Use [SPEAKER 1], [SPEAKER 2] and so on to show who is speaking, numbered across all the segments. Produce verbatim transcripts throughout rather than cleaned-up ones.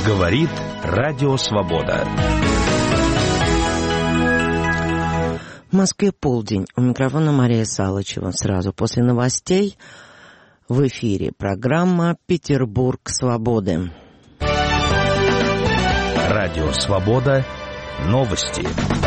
[SPEAKER 1] Говорит Радио Свобода.
[SPEAKER 2] В Москве полдень. У микрофона Мария Салычева. Сразу после новостей в эфире программа «Петербург свободы».
[SPEAKER 1] Радио Свобода. Новости.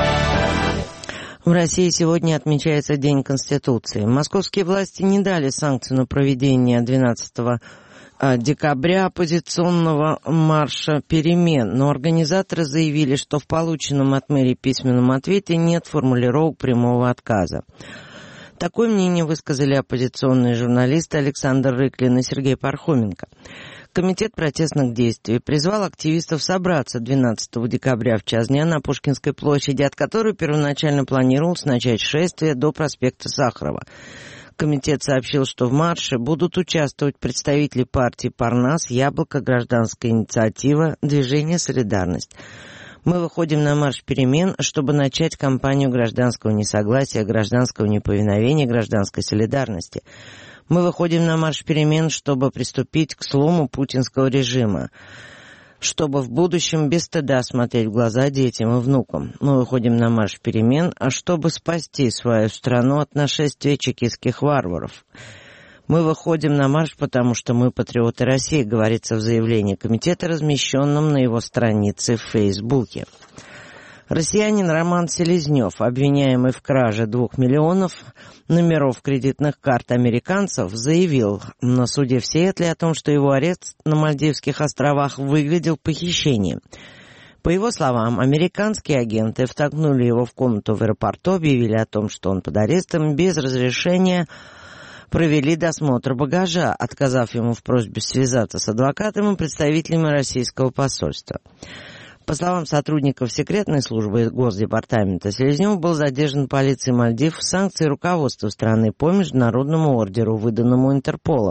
[SPEAKER 2] В России сегодня отмечается День Конституции. Московские власти не дали санкцию на проведение двенадцатого декабря оппозиционного марша перемен, но организаторы заявили, что в полученном от мэрии письменном ответе нет формулировок прямого отказа. Такое мнение высказали оппозиционные журналисты Александр Рыклин и Сергей Пархоменко. Комитет протестных действий призвал активистов собраться двенадцатого декабря в час дня на Пушкинской площади, от которой первоначально планировалось начать шествие до проспекта Сахарова. Комитет сообщил, что в марше будут участвовать представители партий «Парнас», «Яблоко», «Гражданская инициатива», «Движение Солидарность». Мы выходим на марш перемен, чтобы начать кампанию гражданского несогласия, гражданского неповиновения, гражданской солидарности. Мы выходим на марш перемен, чтобы приступить к слому путинского режима, чтобы в будущем без стыда смотреть в глаза детям и внукам. Мы выходим на марш перемен, а чтобы спасти свою страну от нашествия чекистских варваров. Мы выходим на марш, потому что мы патриоты России, говорится в заявлении комитета, размещенном на его странице в Фейсбуке. Россиянин Роман Селезнев, обвиняемый в краже двух миллионов номеров кредитных карт американцев, заявил на суде в Сиэтле о том, что его арест на Мальдивских островах выглядел похищением. По его словам, американские агенты втолкнули его в комнату в аэропорту, объявили о том, что он под арестом, без разрешения провели досмотр багажа, отказав ему в просьбе связаться с адвокатом и представителями российского посольства. По словам сотрудников секретной службы Госдепартамента, Селезнев был задержан полицией Мальдив в санкции руководства страны по международному ордеру, выданному Интерполом.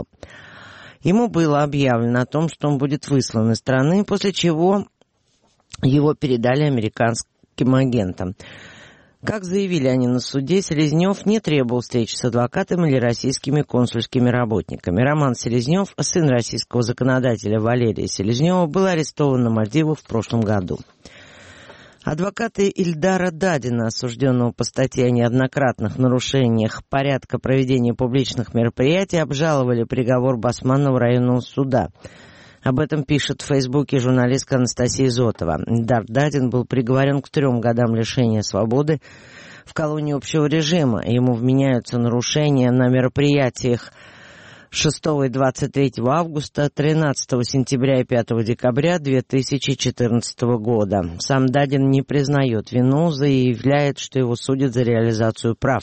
[SPEAKER 2] Ему было объявлено о том, что он будет выслан из страны, после чего его передали американским агентам. Как заявили они на суде, Селезнев не требовал встречи с адвокатом или российскими консульскими работниками. Роман Селезнев, сын российского законодателя Валерия Селезнева, был арестован на Мальдивах в прошлом году. Адвокаты Ильдара Дадина, осужденного по статье о неоднократных нарушениях порядка проведения публичных мероприятий, обжаловали приговор Басманного районного суда. Об этом пишет в Фейсбуке журналистка Анастасия Зотова. Ильдар Дадин был приговорен к трем годам лишения свободы в колонии общего режима. Ему вменяются нарушения на мероприятиях шестого и двадцать третьего августа, тринадцатого сентября и пятого декабря две тысячи четырнадцатого года. Сам Дадин не признает вину, заявляет, что его судят за реализацию прав.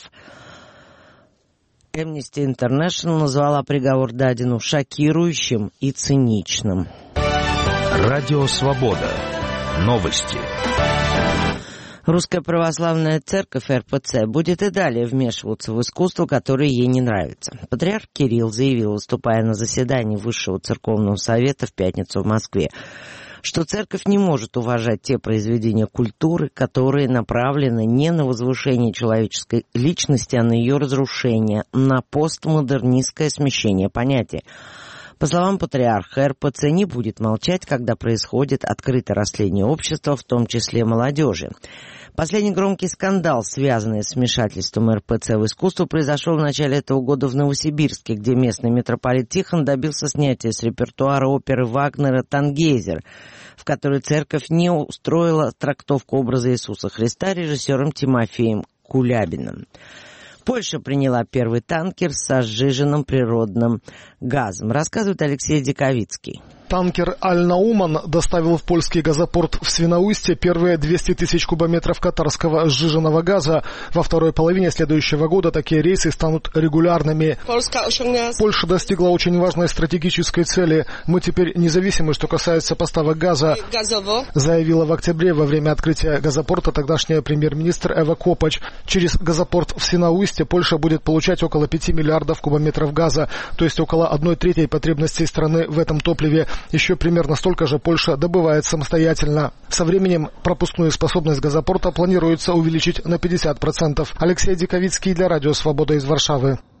[SPEAKER 2] Amnesty International назвала приговор Дадину шокирующим и циничным.
[SPEAKER 1] Радио Свобода. Новости.
[SPEAKER 2] Русская православная церковь эр пэ цэ будет и далее вмешиваться в искусство, которое ей не нравится. Патриарх Кирилл заявил, выступая на заседании Высшего церковного совета в пятницу в Москве, что церковь не может уважать те произведения культуры, которые направлены не на возвышение человеческой личности, а на ее разрушение, на постмодернистское смещение понятия. По словам патриарха, эр пэ цэ не будет молчать, когда происходит открытое растление общества, в том числе молодежи. Последний громкий скандал, связанный с вмешательством эр пэ цэ в искусство, произошел в начале этого года в Новосибирске, где местный митрополит Тихон добился снятия с репертуара оперы Вагнера «Тангейзер», в которой церковь не устроила трактовку образа Иисуса Христа режиссером Тимофеем Кулябиным. Польша приняла первый танкер с сжиженным природным газом, рассказывает Алексей Диковицкий.
[SPEAKER 3] Танкер «Аль-Науман» доставил в польский газопорт в Свиноустье первые двести тысяч кубометров катарского сжиженного газа. Во второй половине следующего года такие рейсы станут регулярными. Польша достигла очень важной стратегической цели. Мы теперь независимы, что касается поставок газа, заявила в октябре во время открытия газопорта тогдашняя премьер-министр Эва Копач. Через газопорт в Свиноустье Польша будет получать около пяти миллиардов кубометров газа, то есть около одной трети потребностей страны в этом топливе. Еще примерно столько же Польша добывает самостоятельно. Со временем пропускную способность газопорта планируется увеличить на пятьдесят процентов. Алексей Диковицкий для Радио Свобода из Варшавы.